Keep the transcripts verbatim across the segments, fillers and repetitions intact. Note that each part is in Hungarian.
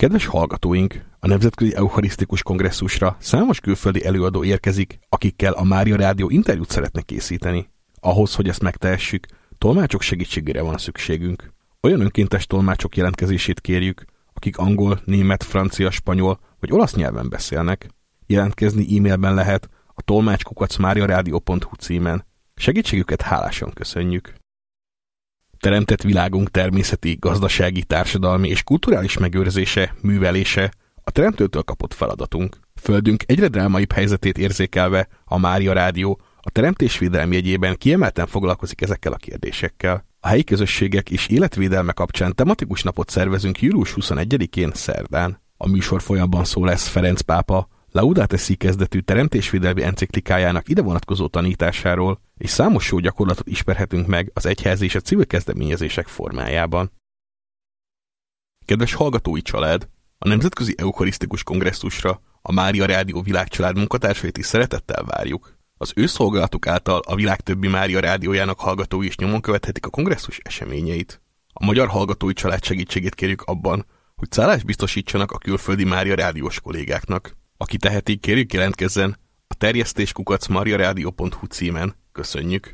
Kedves hallgatóink, a Nemzetközi Eucharisztikus Kongresszusra számos külföldi előadó érkezik, akikkel a Mária Rádió interjút szeretne készíteni. Ahhoz, hogy ezt megtehessük, tolmácsok segítségére van szükségünk. Olyan önkéntes tolmácsok jelentkezését kérjük, akik angol, német, francia, spanyol vagy olasz nyelven beszélnek. Jelentkezni e-mailben lehet a tolmács kukac mariaradio pont hu címen. Segítségüket hálásan köszönjük. Teremtett világunk természeti, gazdasági, társadalmi és kulturális megőrzése, művelése a Teremtőtől kapott feladatunk. Földünk egyre drámaibb helyzetét érzékelve a Mária Rádió a teremtésvédelem jegyében kiemelten foglalkozik ezekkel a kérdésekkel. A helyi közösségek és életvédelme kapcsán tematikus napot szervezünk július huszonegyedikén szerdán. A műsor folyamban szó lesz Ferenc pápa Laudate Si kezdetű teremtésvédelmi enciklikájának ide vonatkozó tanításáról, és számos jó gyakorlatot ismerhetünk meg az egyházi és a civil kezdeményezések formájában. Kedves hallgatói család! A Nemzetközi Eucharisztikus Kongresszusra a Mária Rádió világcsalád munkatársait is szeretettel várjuk. Az ő szolgálatuk által a világ többi Mária Rádiójának hallgatói is nyomon követhetik a kongresszus eseményeit. A magyar hallgatói család segítségét kérjük abban, hogy szállást biztosítsanak a külföldi Mária Rádiós kollégáknak. Aki teheti, kérjük jelentkezzen a terjesztés kukac mariaradio pont hu címen. Köszönjük!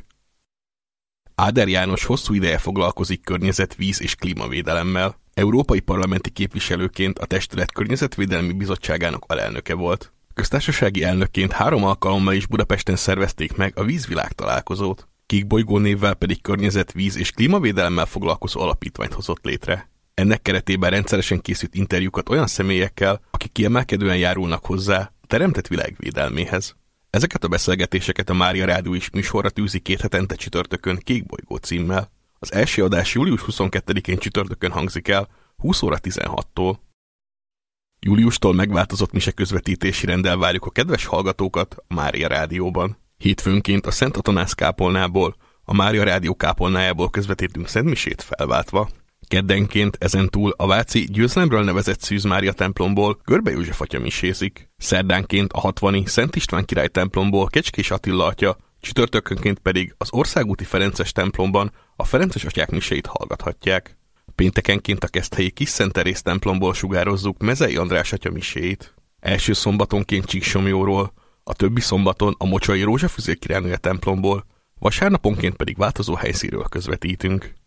Áder János hosszú ideje foglalkozik környezet, víz és klímavédelemmel. Európai parlamenti képviselőként a Testület Környezetvédelmi Bizottságának alelnöke volt. Köztársasági elnökként három alkalommal is Budapesten szervezték meg a vízvilág találkozót. Kék bolygó névvel pedig környezet, víz és klímavédelemmel foglalkozó alapítványt hozott létre. Ennek keretében rendszeresen készült interjúkat olyan személyekkel, akik kiemelkedően járulnak hozzá a teremtett világ védelméhez. Ezeket a beszélgetéseket a Mária Rádió is műsorra tűzi két hetente csütörtökön Kék bolygó címmel. Az első adás július huszonkettedikén csütörtökön hangzik el, húsz óra tizenhattól. Júliustól megváltozott mise közvetítési renddel várjuk a kedves hallgatókat a Mária Rádióban. Hétfőnként a Szent Atanász kápolnából, a Mária Rádió kápolnájából közvetítünk szentmisét felváltva. Keddenként ezentúl a váci Győzelemről nevezett Szűz Mária templomból Görbe József atya misézik. Szerdánként a hatvani Szent István király templomból Kecskés Attila atya, csütörtökönként pedig az Országúti Ferences templomban a Ferences atyák miséit hallgathatják. Péntekenként a keszthelyi Kis Szent Teréz templomból sugározzuk Mezei András atya miséit. Első szombatonként Csíksomlyóról, a többi szombaton a Mocsai Rózsafüzér királynője templomból, vasárnaponként pedig változó helyszínről közvetítünk.